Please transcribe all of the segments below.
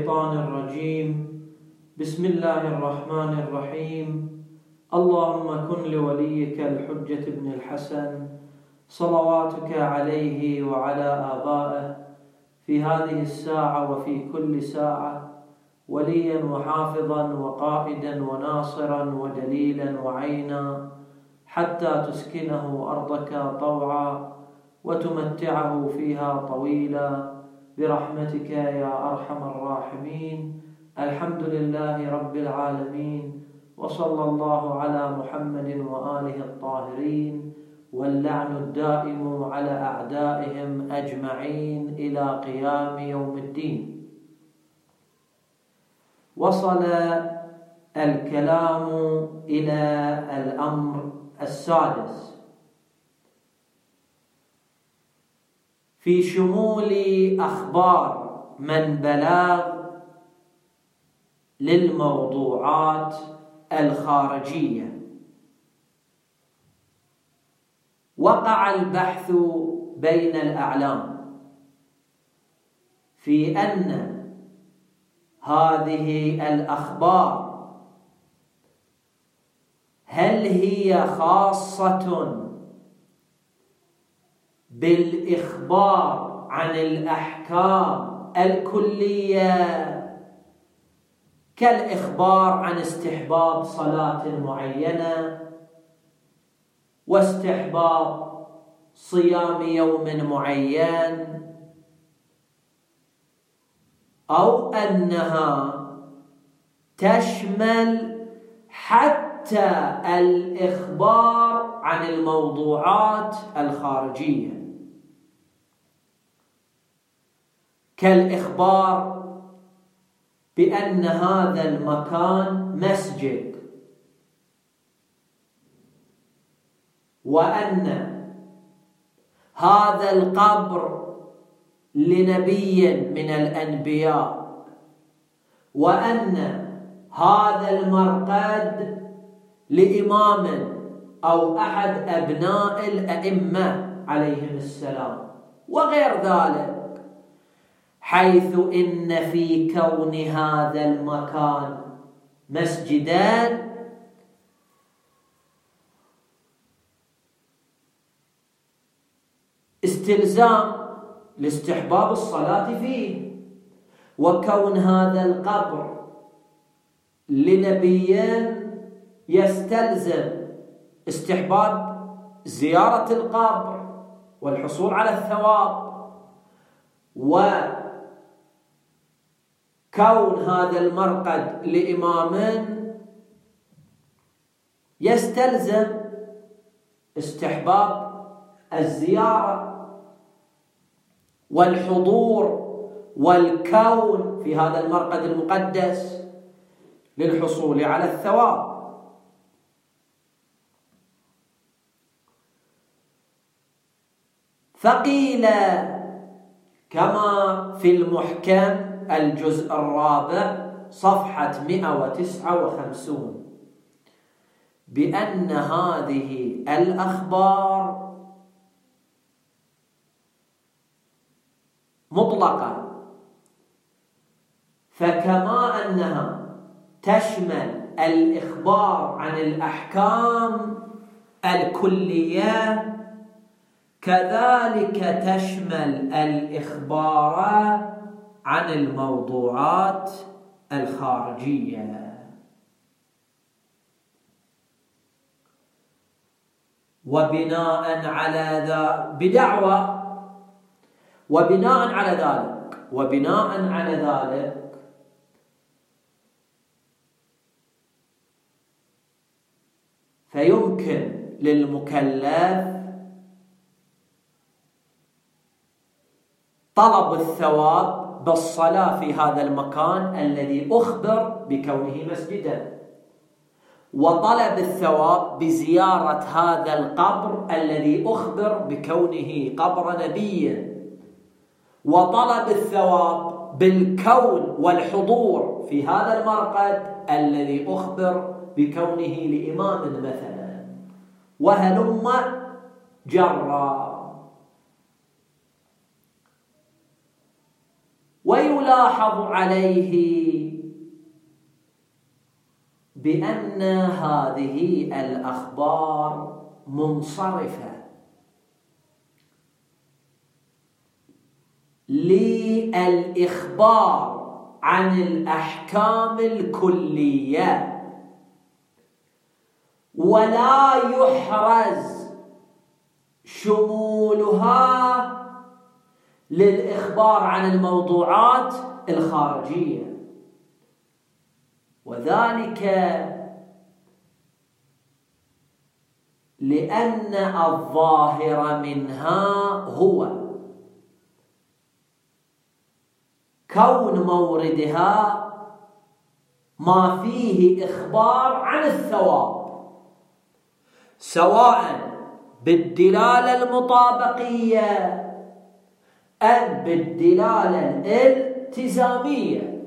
الشيطان الرجيم. بسم الله الرحمن الرحيم. اللهم كن لوليك الحجة بن الحسن صلواتك عليه وعلى آبائه في هذه الساعة وفي كل ساعة وليا وحافظا وقائدا وناصرا ودليلا وعينا، حتى تسكنه أرضك طوعا وتمتعه فيها طويلا برحمتك يا أرحم الراحمين. الحمد لله رب العالمين، وصلى الله على محمد وآله الطاهرين، واللعن الدائم على أعدائهم أجمعين إلى قيام يوم الدين. وصل الكلام إلى الأمر السادس في شمول أخبار من بلغ للموضوعات الخارجية. وقع البحث بين الأعلام في أن هذه الأخبار هل هي خاصة بالإخبار عن الأحكام الكلية كالإخبار عن استحباب صلاة معينة واستحباب صيام يوم معين، أو أنها تشمل حتى الإخبار عن الموضوعات الخارجية كالإخبار بأن هذا المكان مسجد، وأن هذا القبر لنبي من الأنبياء، وأن هذا المرقد لإمام أو أحد أبناء الأئمة عليهم السلام، وغير ذلك، حيث إن في كون هذا المكان مسجدان استلزام لاستحباب الصلاة فيه، وكون هذا القبر لنبيين يستلزم استحباب زيارة القبر والحصول على الثواب، وكون هذا المرقد لإمام يستلزم استحباب الزيارة والحضور والكون في هذا المرقد المقدس للحصول على الثواب. فقيل كما في المحكم الجزء الرابع صفحة 159 بأن هذه الأخبار مطلقة، فكما أنها تشمل الإخبار عن الأحكام الكلية كذلك تشمل الإخبار عن الموضوعات الخارجية. وبناء على ذلك وبناء على ذلك فيمكن للمكلف طلب الثواب بالصلاة في هذا المكان الذي أخبر بكونه مسجدا، وطلب الثواب بزيارة هذا القبر الذي أخبر بكونه قبر نبي، وطلب الثواب بالكون والحضور في هذا المرقد الذي أخبر بكونه لإمام مثلا، وهلم جرا. ويلاحظ عليه بأن هذه الأخبار منصرفة للإخبار عن الأحكام الكلية، ولا يحرز شمولها للإخبار عن الموضوعات الخارجية، وذلك لأن الظاهر منها هو كون موردها ما فيه إخبار عن الثواب، سواء بالدلالة المطابقية أم بالدلالة الالتزامية.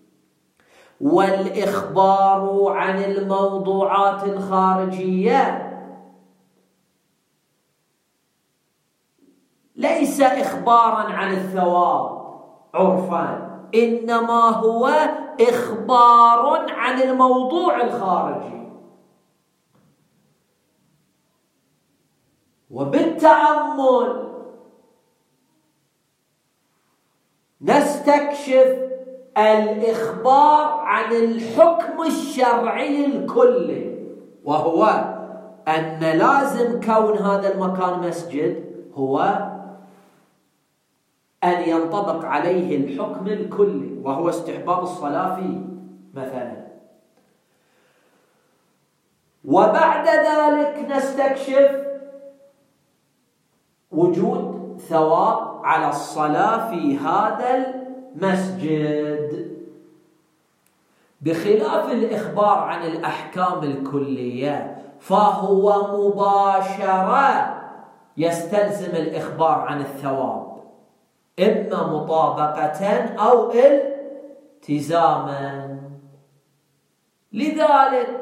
والإخبار عن الموضوعات الخارجية ليس إخبارا عن الثواب عرفا، إنما هو إخبار عن الموضوع الخارجي. وبالتأمل نستكشف الإخبار عن الحكم الشرعي الكلي، وهو أن لازم كون هذا المكان مسجد هو أن ينطبق عليه الحكم الكلي، وهو استحباب الصلاة فيه مثلا. وبعد ذلك نستكشف وجود ثواب على الصلاة في هذا المسجد، بخلاف الإخبار عن الأحكام الكلية فهو مباشرة يستلزم الإخبار عن الثواب، إما مطابقة أو التزاما. لذلك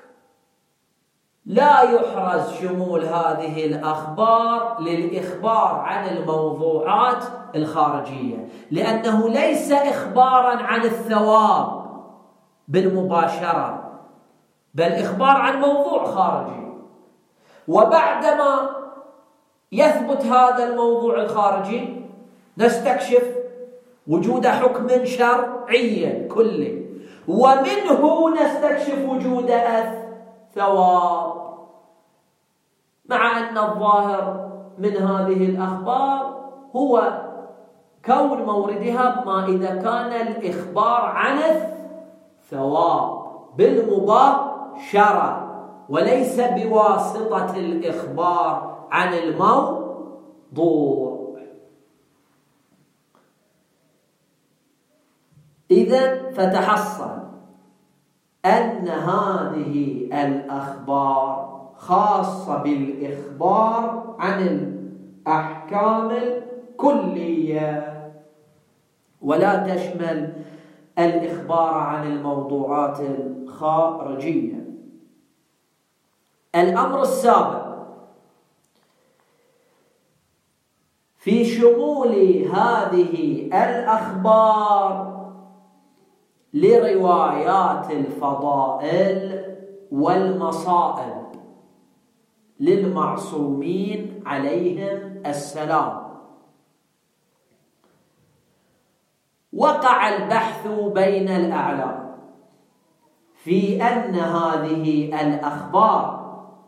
لا يحرز شمول هذه الأخبار للإخبار عن الموضوعات الخارجية، لأنه ليس إخبارا عن الثواب بالمباشرة، بل إخبار عن موضوع خارجي. وبعدما يثبت هذا الموضوع الخارجي نستكشف وجود حكم شرعي كلي، ومنه نستكشف وجود ثواب، مع أن الظاهر من هذه الأخبار هو كون موردها ما إذا كان الإخبار عن الثواب بالمباشرة وليس بواسطة الإخبار عن الموضوع. إذن فتحصل أن هذه الأخبار خاصة بالإخبار عن الأحكام الكلية، ولا تشمل الإخبار عن الموضوعات الخارجية. الأمر السابع في شمول هذه الأخبار لروايات الفضائل والمصائب للمعصومين عليهم السلام. وقع البحث بين الأعلام في أن هذه الأخبار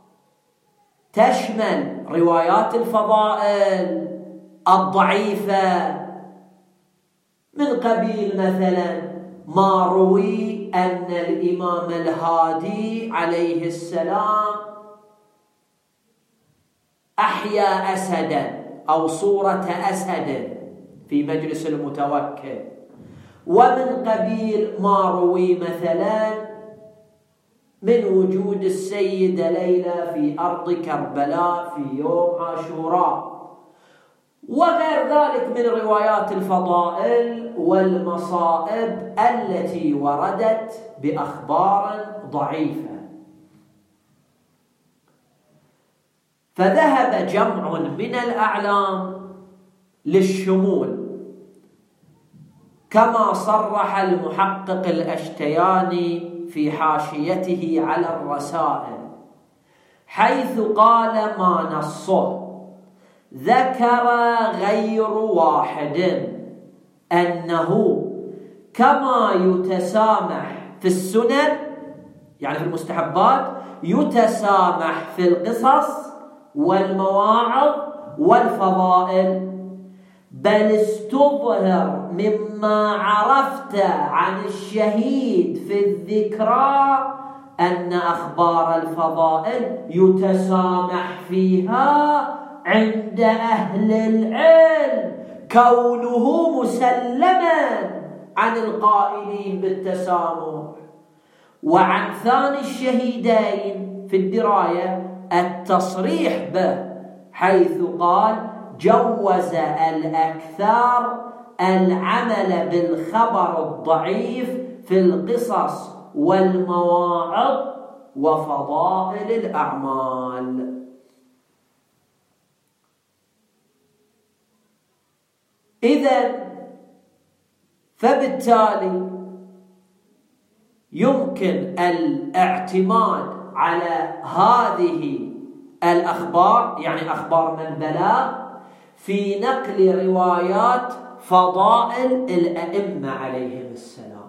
تشمل روايات الفضائل الضعيفة، من قبيل مثلا ما روي أن الإمام الهادي عليه السلام أحيا أسدا أو صورة أسد في مجلس المتوكل، ومن قبيل ما روي مثلا من وجود السيدة ليلى في أرض كربلاء في يوم عاشوراء، وغير ذلك من روايات الفضائل والمصائب التي وردت بأخبار ضعيفة. فذهب جمع من الأعلام للشمول كما صرح المحقق الأشتياني في حاشيته على الرسائل، حيث قال ما نصه ذكر غير واحد أنه كما يتسامح في السنن، يعني في المستحبات، يتسامح في القصص والمواعظ والفضائل، بل استظهر مما عرفت عن الشهيد في الذكرى أن أخبار الفضائل يتسامح فيها عند أهل العلم، كونه مسلما عن القائلين بالتسامح. وعن ثاني الشهيدين في الدراية التصريح به، حيث قال جوز الأكثر العمل بالخبر الضعيف في القصص والمواعظ وفضائل الأعمال. إذن فبالتالي يمكن الاعتماد على هذه الأخبار، يعني أخبار من بلغ، في نقل روايات فضائل الأئمة عليهم السلام،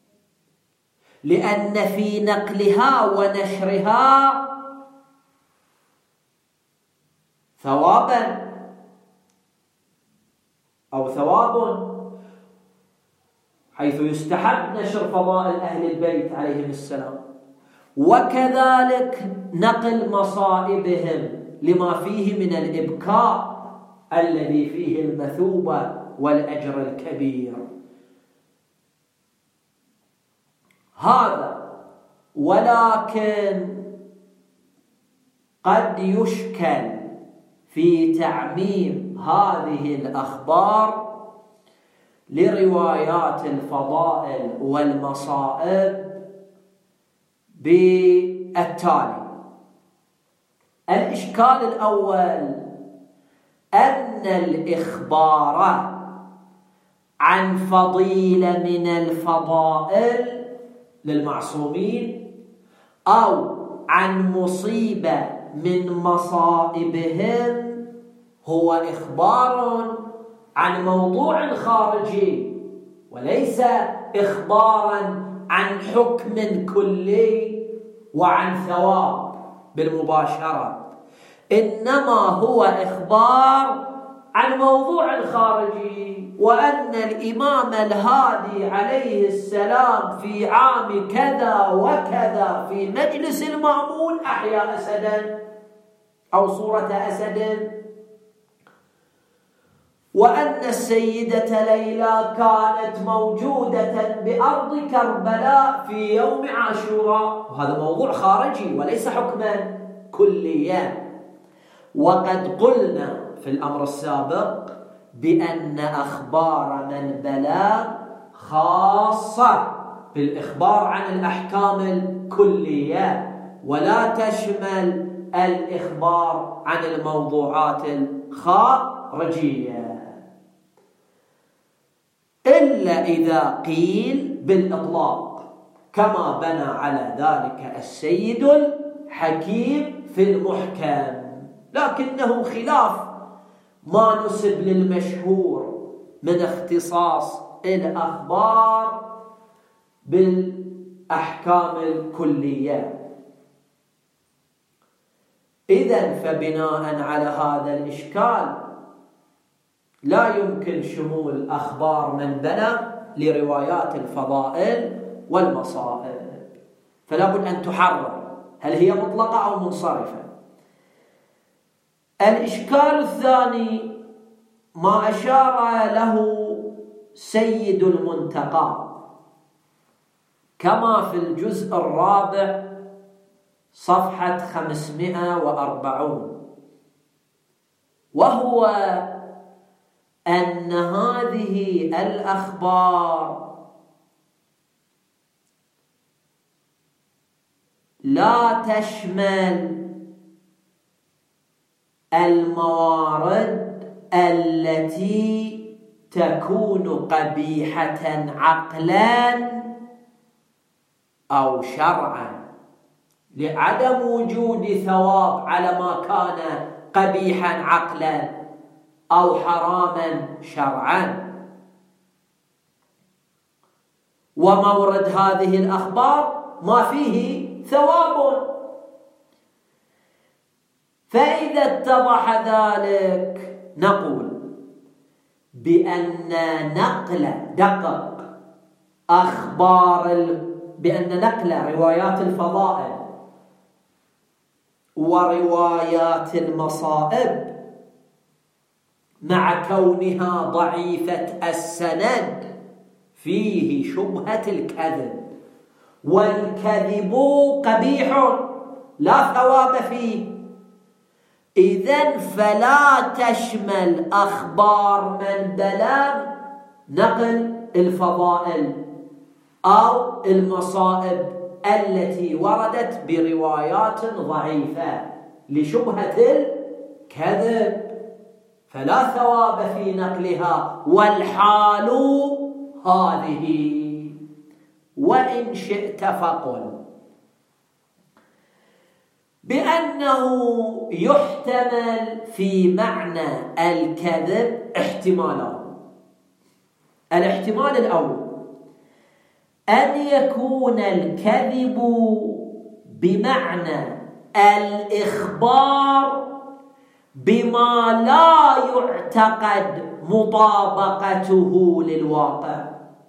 لأن في نقلها ونشرها ثوابا أو ثواب، حيث يستحب نشر فضائل أهل البيت عليهم السلام، وكذلك نقل مصائبهم لما فيه من الإبكاء الذي فيه المثوبة والأجر الكبير. هذا ولكن قد يشكل في تعميم هذه الأخبار لروايات الفضائل والمصائب بالتالي: الإشكال الأول أن الإخبار عن فضيلة من الفضائل للمعصومين أو عن مصيبة من مصائبهم هو إخبار عن موضوع خارجي، وليس إخبارا عن حكم كلي وعن ثواب بالمباشرة، إنما هو إخبار عن موضوع خارجي، وأن الإمام الهادي عليه السلام في عام كذا وكذا في مجلس المأمون أحيا أسدا أو صورة أسد، وأن السيدة ليلى كانت موجودة بأرض كربلاء في يوم عاشوراء، وهذا موضوع خارجي وليس حكما كليا. وقد قلنا في الأمر السابق بأن أخبار من بلغ خاصة بالإخبار عن الأحكام الكلية، ولا تشمل الإخبار عن الموضوعات الخارجية، إلا إذا قيل بالإطلاق، كما بنى على ذلك السيد الحكيم في المحكم، لكنه خلاف ما نسب للمشهور من اختصاص الأخبار بالأحكام الكلية. إذن فبناء على هذا الإشكال لا يمكن شمول أخبار من بلغ لروايات الفضائل والمصائب، فلا بد أن تحرر هل هي مطلقة أو منصرفة. الإشكال الثاني ما أشار له سيد المنتقى كما في الجزء الرابع صفحة 540، وهو أن هذه الأخبار لا تشمل الموارد التي تكون قبيحة عقلا أو شرعا، لعدم وجود ثواب على ما كان قبيحا عقلا أو حراما شرعا. ومورد هذه الأخبار ما فيه ثواب. فإذا اتضح ذلك نقول بأن نقل روايات الفضائل وروايات المصائب مع كونها ضعيفة السند فيه شبهة الكذب، والكذب قبيح لا ثواب فيه. إذن فلا تشمل أخبار من بلغ نقل الفضائل أو المصائب التي وردت بروايات ضعيفة لشبهة الكذب، فلا ثواب في نقلها، والحال هذه. وإن شئت فقل بأنه يحتمل في معنى الكذب احتمالان. الاحتمال الأول أن يكون الكذب بمعنى الإخبار بما لا يعتقد مطابقته للواقع،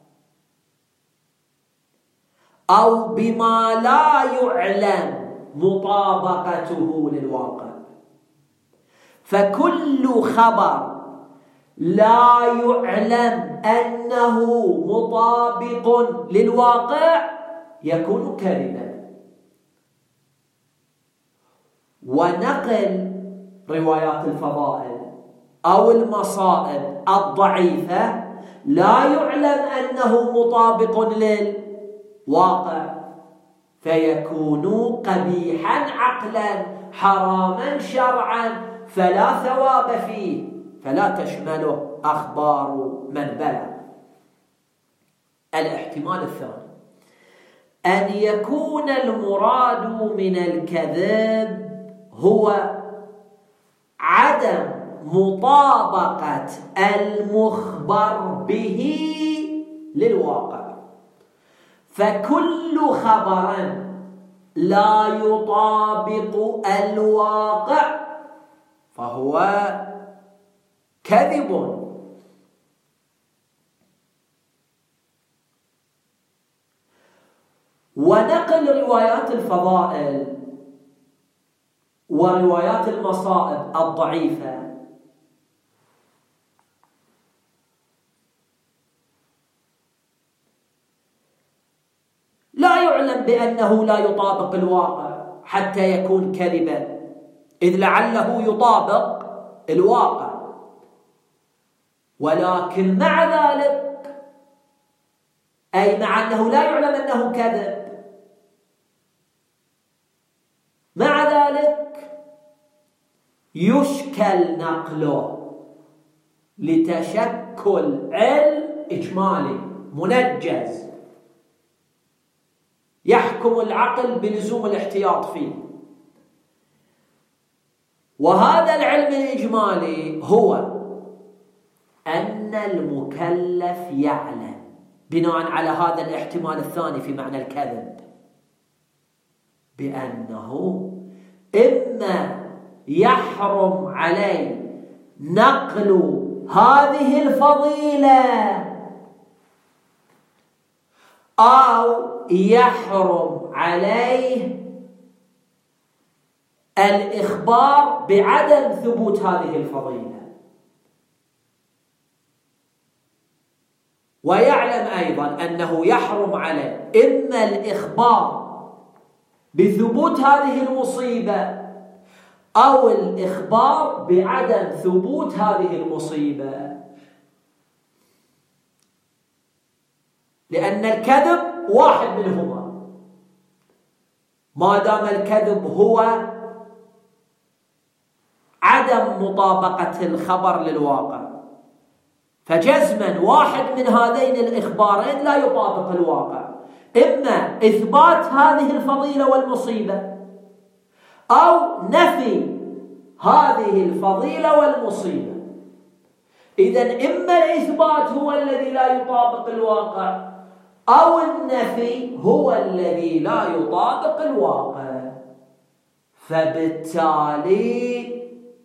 أو بما لا يعلم مطابقته للواقع. فكل خبر لا يعلم أنه مطابق للواقع يكون كذبا. ونقل روايات الفضائل أو المصائب الضعيفة لا يعلم أنه مطابق للواقع، فيكون قبيحا عقلا حراما شرعا، فلا ثواب فيه، فلا تشمله أخبار من بلغ. الاحتمال الثاني أن يكون المراد من الكذب هو عدم مطابقة المخبر به للواقع، فكل خبر لا يطابق الواقع فهو كذب. ونقل روايات الفضائل وروايات المصائب الضعيفة لا يعلم بأنه لا يطابق الواقع حتى يكون كذبا، إذ لعله يطابق الواقع، ولكن مع ذلك أي مع أنه لا يعلم أنه كذب، مع ذلك يشكل نقله لتشكل علم إجمالي منجز يحكم العقل بلزوم الاحتياط فيه. وهذا العلم الإجمالي هو أن المكلف يعلم بناء على هذا الاحتمال الثاني في معنى الكذب بأنه إما يحرم عليه نقل هذه الفضيلة أو يحرم عليه الإخبار بعدم ثبوت هذه الفضيلة. ويعلم أيضا أنه يحرم عليه إما الإخبار بثبوت هذه المصيبة أو الإخبار بعدم ثبوت هذه المصيبة، لأن الكذب واحد منهما، ما دام الكذب هو عدم مطابقة الخبر للواقع، فجزما واحد من هذين الإخبارين لا يطابق الواقع، إما إثبات هذه الفضيلة والمصيبة أو نفي هذه الفضيلة والمصيبة. إذن إما الإثبات هو الذي لا يطابق الواقع أو النفي هو الذي لا يطابق الواقع. فبالتالي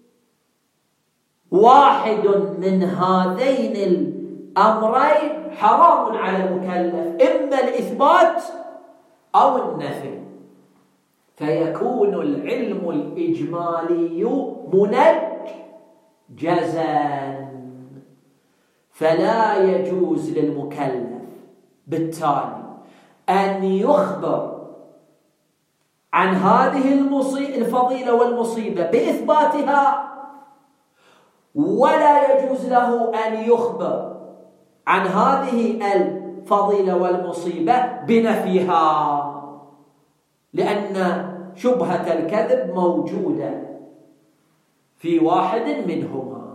واحد من هذين الأمرين حرام على المكلف، إما الإثبات أو النفي، فيكون العلم الإجمالي منجزا، فلا يجوز للمكلف بالتالي أن يخبر عن هذه الفضيلة والمصيبة بإثباتها، ولا يجوز له أن يخبر عن هذه الفضيلة والمصيبة بنفيها، لأن شبهة الكذب موجودة في واحد منهما.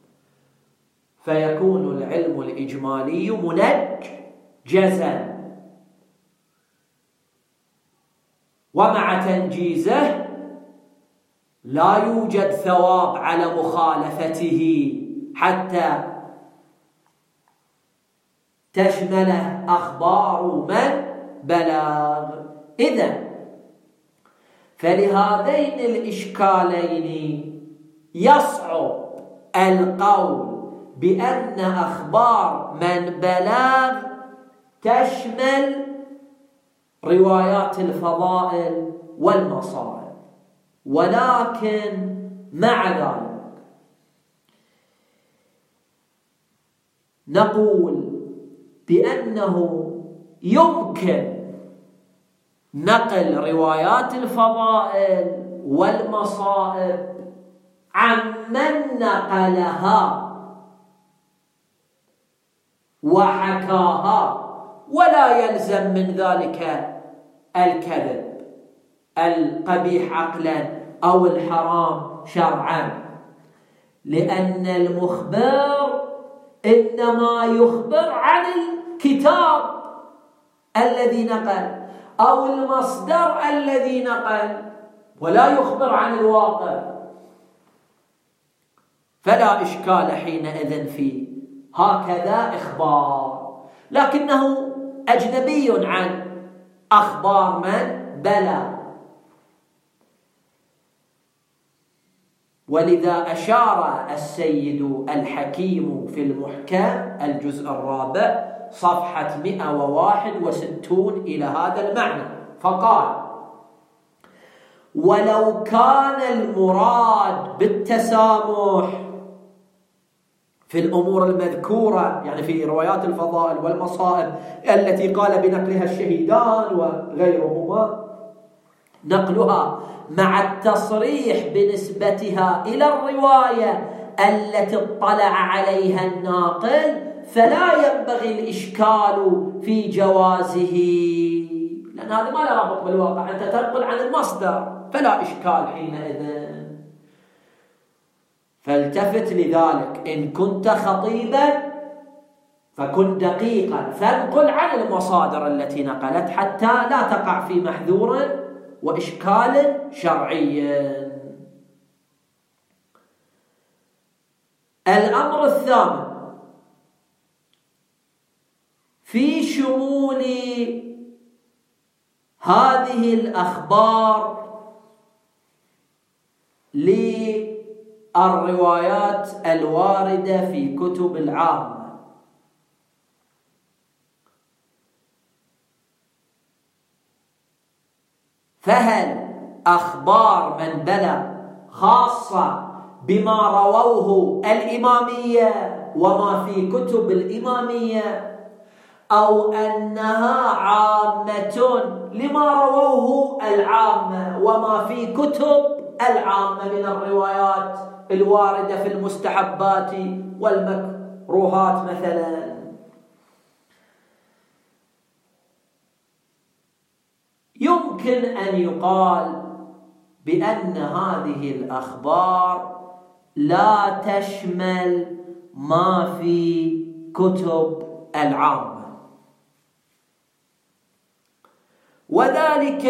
فيكون العلم الإجمالي منجزا، ومع تنجيزه لا يوجد ثواب على مخالفته حتى تشمله أخبار من بلغ. إذن فلهذين الإشكالين يصعب القول بأن أخبار من بلغ تشمل روايات الفضائل والمصائب، ولكن مع ذلك نقول بأنه يمكن نقل روايات الفضائل والمصائب عمن نقلها وحكاها، ولا يلزم من ذلك الكذب القبيح عقلا أو الحرام شرعا، لأن المخبر إنما يخبر عن الكتاب الذي نقل أو المصدر الذي نقل، ولا يخبر عن الواقع. فلا إشكال حينئذ في هكذا إخبار، لكنه أجنبي عن أخبار من بلغ. ولذا أشار السيد الحكيم في المحكم الجزء الرابع صفحة 161 إلى هذا المعنى، فقال: ولو كان المراد بالتسامح في الأمور المذكورة، يعني في روايات الفضائل والمصائب التي قال بنقلها الشهيدان وغيرهما، نقلها مع التصريح بنسبتها إلى الرواية التي اطلع عليها الناقل، فلا ينبغي الإشكال في جوازه، لأن هذا ما له رابط بالواقع، أنت تنقل عن المصدر فلا إشكال حينئذ. فالتفت لذلك، إن كنت خطيبا فكن دقيقا، فانقل عن المصادر التي نقلت حتى لا تقع في محذور وإشكال شرعي. الأمر الثامن في شمول هذه الأخبار للروايات الواردة في كتب العامة. فهل أخبار من بلغ خاصة بما رووه الإمامية وما في كتب الإمامية، أو أنها عامة لما رووه العامة وما في كتب العامة من الروايات الواردة في المستحبات والمكروهات مثلا؟ يمكن أن يقال بأن هذه الأخبار لا تشمل ما في كتب العامة، وذلك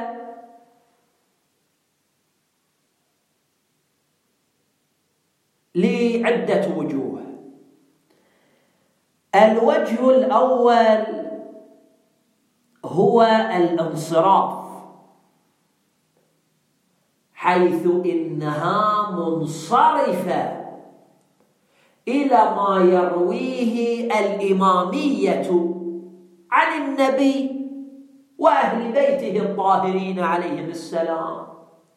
لعدة وجوه. الوجه الأول هو الانصراف، حيث إنها منصرفة إلى ما يرويه الإمامية عن النبي وأهل بيته الطاهرين عليهم السلام،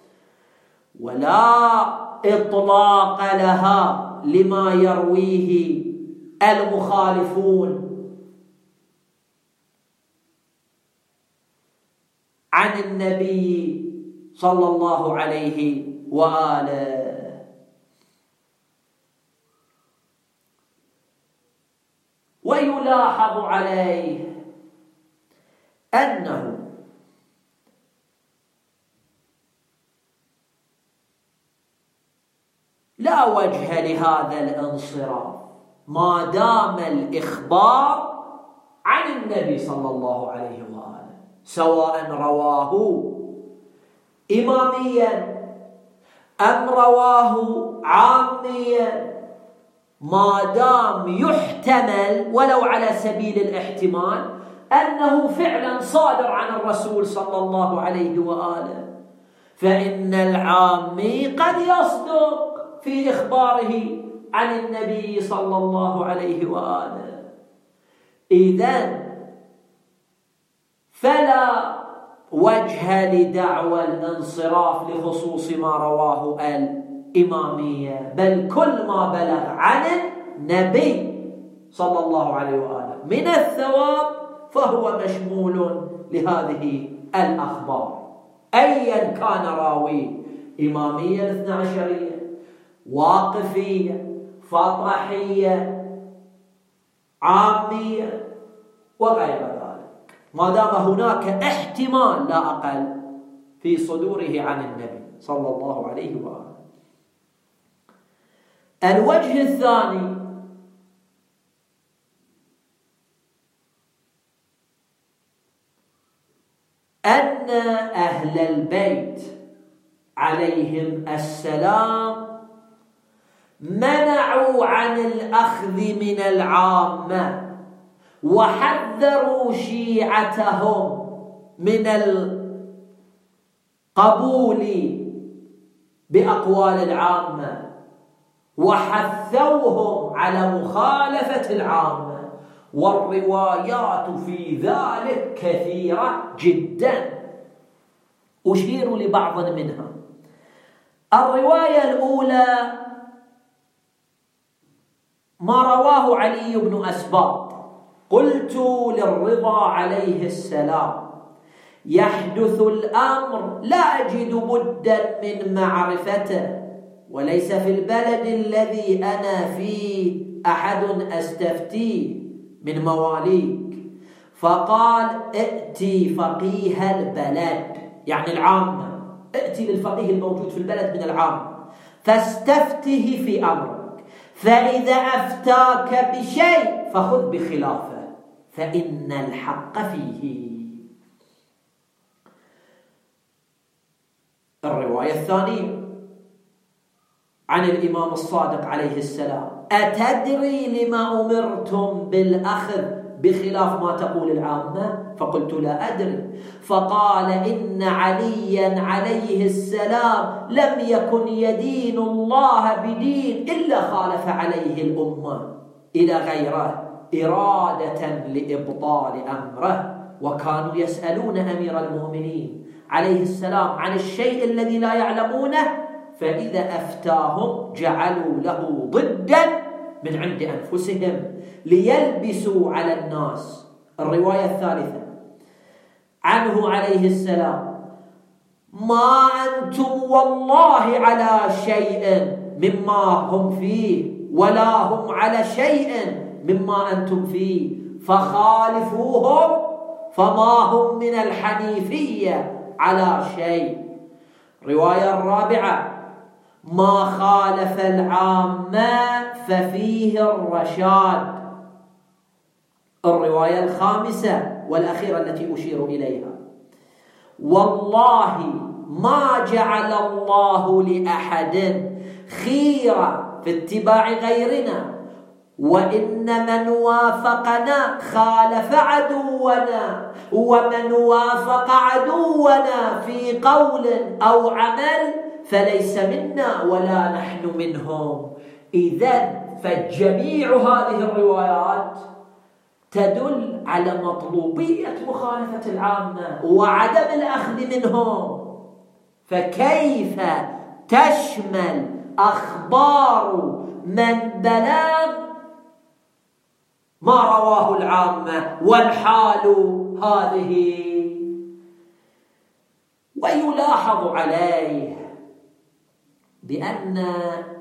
ولا إطلاق لها لما يرويه المخالفون عن النبي صلى الله عليه وآله. ويلاحظ عليه أنه لا وجه لهذا الانصراف ما دام الإخبار عن النبي صلى الله عليه وآله، سواء رواه إماميا أم رواه عاميا، ما دام يحتمل ولو على سبيل الاحتمال أنه فعلا صادر عن الرسول صلى الله عليه وآله، فإن العامي قد يصدق في إخباره عن النبي صلى الله عليه وآله. إذن فلا وجه لدعوى الانصراف لخصوص ما رواه الإمامية، بل كل ما بلغ عن النبي صلى الله عليه وآله من الثواب فهو مشمول لهذه الأخبار، أيا كان راوي، إمامية 12، واقفية، فطحية، عامية، وغير ذلك، ما دام هناك احتمال لا أقل في صدوره عن النبي صلى الله عليه وآله. الوجه الثاني أن أهل البيت عليهم السلام منعوا عن الأخذ من العامة، وحذروا شيعتهم من القبول بأقوال العامة، وحثوهم على مخالفة العامة، والروايات في ذلك كثيرة جدا. أشير لبعض منها. الرواية الأولى ما رواه علي بن أسباط: قلت للرضا عليه السلام: يحدث الأمر لا أجد بدا من معرفته، وليس في البلد الذي أنا فيه أحد أستفتيه من مواليك. فقال: ائتي فقيه البلد، يعني العامة، ائتي للفقيه الموجود في البلد من العامة فاستفته في أمرك، فإذا أفتاك بشيء فخذ بخلافه فإن الحق فيه. الرواية الثانية عن الإمام الصادق عليه السلام: أتدري لما أمرتم بالأخذ بخلاف ما تقول العامة؟ فقلت: لا أدري. فقال: إن عليا عليه السلام لم يكن يدين الله بدين إلا خالف عليه الأمة إلى غيره إرادة لإبطال أمره، وكانوا يسألون أمير المؤمنين عليه السلام عن الشيء الذي لا يعلمونه، فإذا أفتاهم جعلوا له ضدا من عند أنفسهم ليلبسوا على الناس. الرواية الثالثة عنه عليه السلام: ما أنتم والله على شيء مما هم فيه، ولا هم على شيء مما أنتم فيه، فخالفوهم فما هم من الحنيفية على شيء. الرواية الرابعة: ما خالف العامة ففيه الرشاد. الرواية الخامسة والأخيرة التي أشير إليها: والله ما جعل الله لأحد خيرة في اتباع غيرنا، وإن من وافقنا خالف عدونا، ومن وافق عدونا في قول أو عمل فليس منا ولا نحن منهم. إذن فجميع هذه الروايات تدل على مطلوبية مخالفة العامة وعدم الأخذ منهم. فكيف تشمل أخبار من بلغ ما رواه العامة والحال هذه؟ ويلاحظ عليه بأن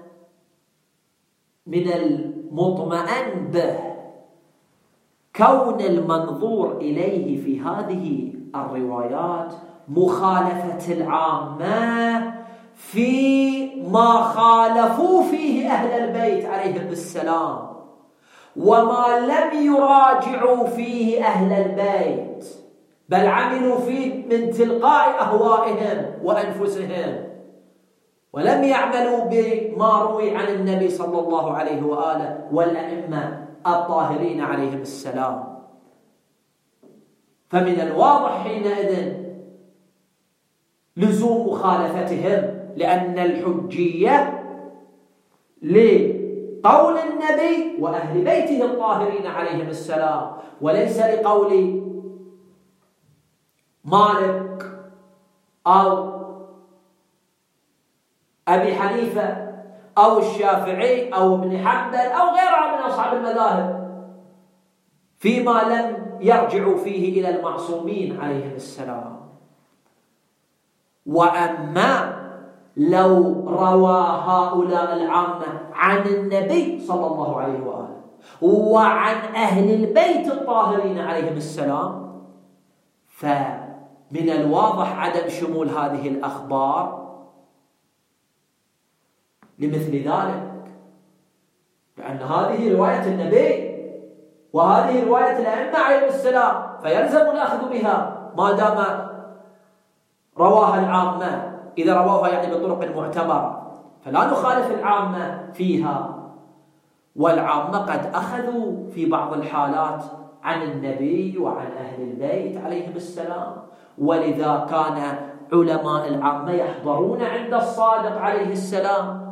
من المطمئن به كون المنظور إليه في هذه الروايات مخالفة العامة فيما خالفوا فيه أهل البيت عليهم السلام، وما لم يراجعوا فيه أهل البيت بل عملوا فيه من تلقاء أهوائهم وأنفسهم، ولم يعملوا بما روي عن النبي صلى الله عليه وآله والأئمة الطاهرين عليهم السلام. فمن الواضح حينئذ لزوم مخالفتهم، لأن الحجية لقول النبي وأهل بيته الطاهرين عليهم السلام، وليس لقول مالك أو أبي حنيفة أو الشافعي أو ابن حنبل أو غيرها من أصحاب المذاهب فيما لم يرجعوا فيه إلى المعصومين عليهم السلام. وأما لو روى هؤلاء العامة عن النبي صلى الله عليه وآله وعن أهل البيت الطاهرين عليهم السلام، فمن الواضح عدم شمول هذه الأخبار لمثل ذلك، لأن هذه رواية النبي وهذه رواية الأئمة عليهم السلام، فيلزم الأخذ بها ما دام رواها العامة. إذا رواها يعني بطرق معتبرة فلا نخالف العامة فيها، والعامة قد أخذوا في بعض الحالات عن النبي وعن أهل البيت عليهم السلام، ولذا كان علماء العامة يحضرون عند الصادق عليه السلام.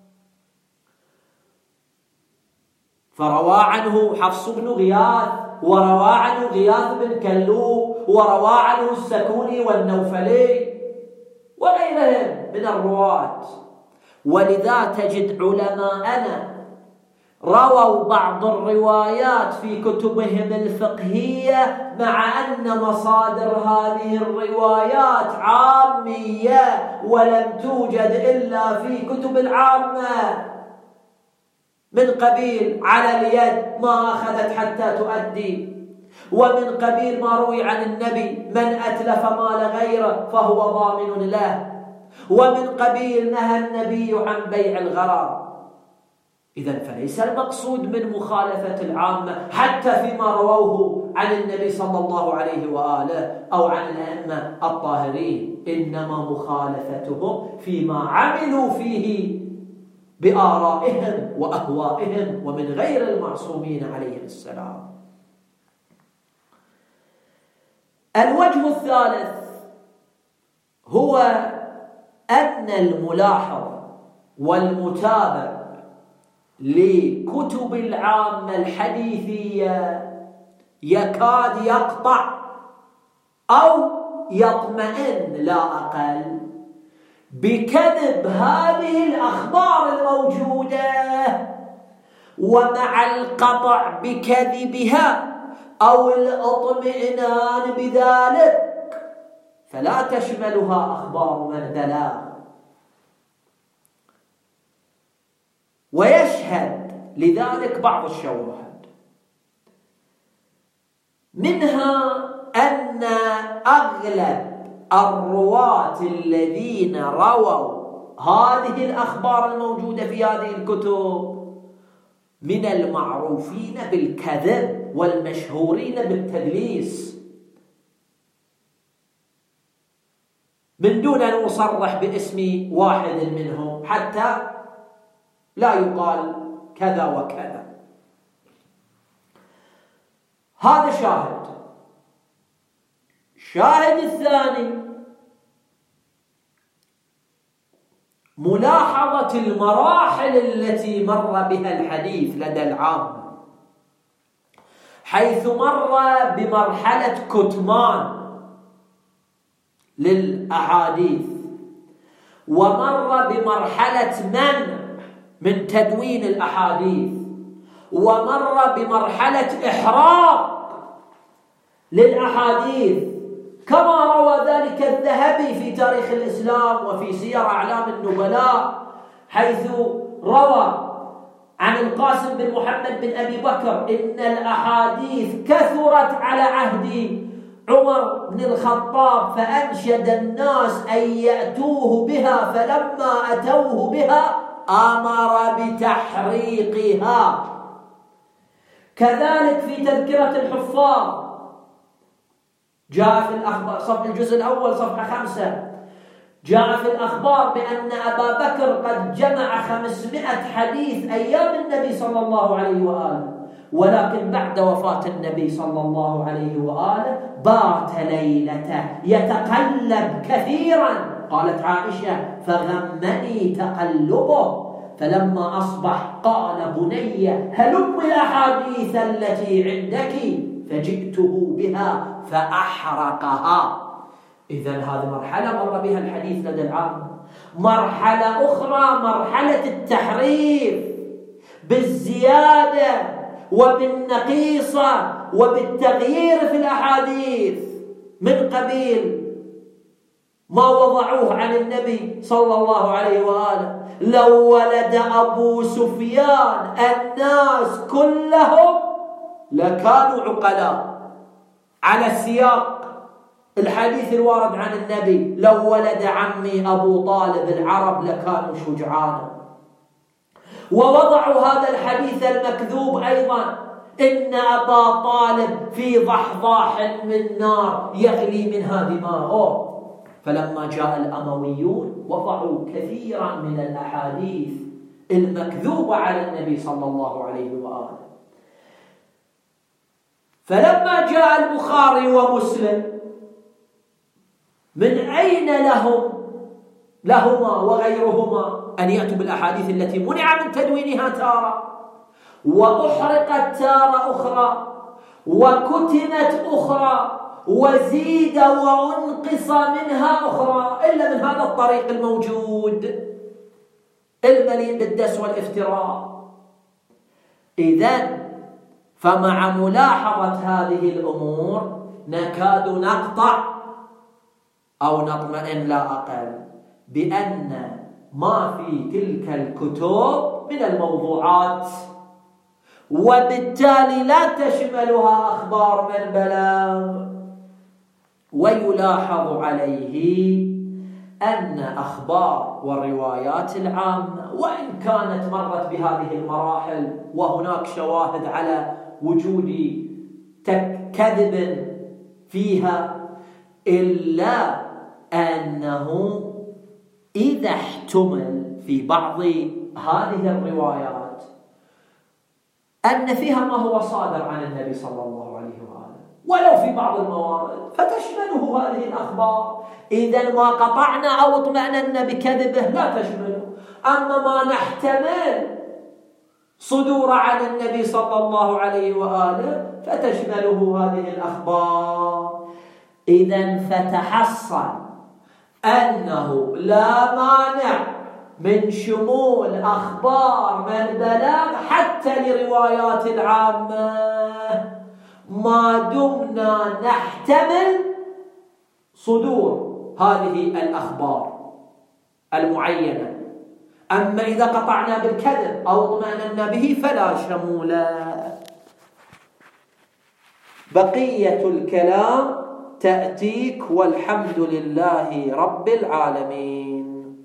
فروى عنه حفص بن غياث، وروى عنه غياث بن كلوب، وروى عنه السكوني والنوفلي وغيرهم من الرواة. ولذا تجد علماءنا رووا بعض الروايات في كتبهم الفقهية مع أن مصادر هذه الروايات عامية ولم توجد إلا في كتب العامة، من قبيل على اليد ما أخذت حتى تؤدي، ومن قبيل ما روي عن النبي من أتلف مال غيره فهو ضامن له، ومن قبيل نهى النبي عن بيع الغرام. إذن فليس المقصود من مخالفة العامة حتى فيما رووه عن النبي صلى الله عليه وآله أو عن الأئمة الطاهرين، إنما مخالفتهم فيما عملوا فيه بآرائهم وأهوائهم ومن غير المعصومين عليهم السلام. الوجه الثالث هو أن الملاحظ والمتابع لكتب العامة الحديثية يكاد يقطع أو يطمئن لا أقل بكذب هذه الأخبار الموجودة، ومع القطع بكذبها أو الاطمئنان بذلك فلا تشملها أخبار من بلغ. ويشهد لذلك بعض الشواهد، منها أن أغلب الرواة الذين رووا هذه الأخبار الموجودة في هذه الكتب من المعروفين بالكذب والمشهورين بالتدليس، من دون أن أصرح باسم واحد منهم حتى لا يقال كذا وكذا. هذا شاهد. الشاهد الثاني ملاحظة المراحل التي مر بها الحديث لدى العامة، حيث مر بمرحلة كتمان للأحاديث، ومر بمرحلة منع من تدوين الأحاديث، ومر بمرحلة إحراق للأحاديث، كما روى ذلك الذهبي في تاريخ الإسلام وفي سير أعلام النبلاء، حيث روى عن القاسم بن محمد بن أبي بكر إن الأحاديث كثرت على عهد عمر بن الخطاب فأنشد الناس أن يأتوه بها، فلما أتوه بها أمر بتحريقها. كذلك في تذكرة الحفاظ جاء في الأخبار صفحة الجزء الأول صفحة 5، جاء في الأخبار بأن أبا بكر قد جمع 500 حديث أيام النبي صلى الله عليه وآله، ولكن بعد وفاة النبي صلى الله عليه وآله بات ليلته يتقلب كثيرا. قالت عائشة فغمني تقلبه، فلما أصبح قال بني هلم الأحاديث التي عندك، فجئته بها فأحرقها. إذن هذه مرحلة مر بها الحديث لدى العامة. مرحلة أخرى مرحلة التحريف بالزيادة وبالنقيصة وبالتغيير في الأحاديث، من قبيل ما وضعوه عن النبي صلى الله عليه وآله: لو ولد أبو سفيان الناس كلهم لكانوا عقلاء، على السياق الحديث الوارد عن النبي: لو ولد عمي أبو طالب العرب لكانوا شجعانا. ووضعوا هذا الحديث المكذوب أيضا: إن أبا طالب في ضحضاح من نار يغلي منها دماؤه. فلما جاء الأمويون وضعوا كثيرا من الأحاديث المكذوبة على النبي صلى الله عليه وآله. فلما جاء البخاري ومسلم، من أين لهما وغيرهما أن يأتوا بالأحاديث التي منع من تدوينها تارة، وأحرقت تارة أخرى، وكتمت أخرى، وزيد وانقص منها أخرى، إلا من هذا الطريق الموجود المليء بالدس والافتراء. إذن فمع ملاحظة هذه الأمور نكاد نقطع أو نطمئن لا أقل بأن ما في تلك الكتب من الموضوعات، وبالتالي لا تشملها أخبار من بلغ. ويلاحظ عليه أن أخبار والروايات العامة وإن كانت مرت بهذه المراحل وهناك شواهد على وجود كذب فيها، إلا أنه إذا احتمل في بعض هذه الروايات أن فيها ما هو صادر عن النبي صلى الله عليه وآله، ولو في بعض الموارد فتشمله هذه الأخبار. إذن ما قطعنا أو اطمأننا بكذبه لا تشمله. أما ما نحتمل صدور عن النبي صلى الله عليه وآله فتشمله هذه الأخبار. إذن فتحصل أنه لا مانع من شمول أخبار من بلغ حتى لروايات العامة، ما دمنا نحتمل صدور هذه الأخبار المعينة. أما إذا قطعنا بالكذب أو اطمأننا به فلا شمول. بقية الكلام تأتيك، والحمد لله رب العالمين.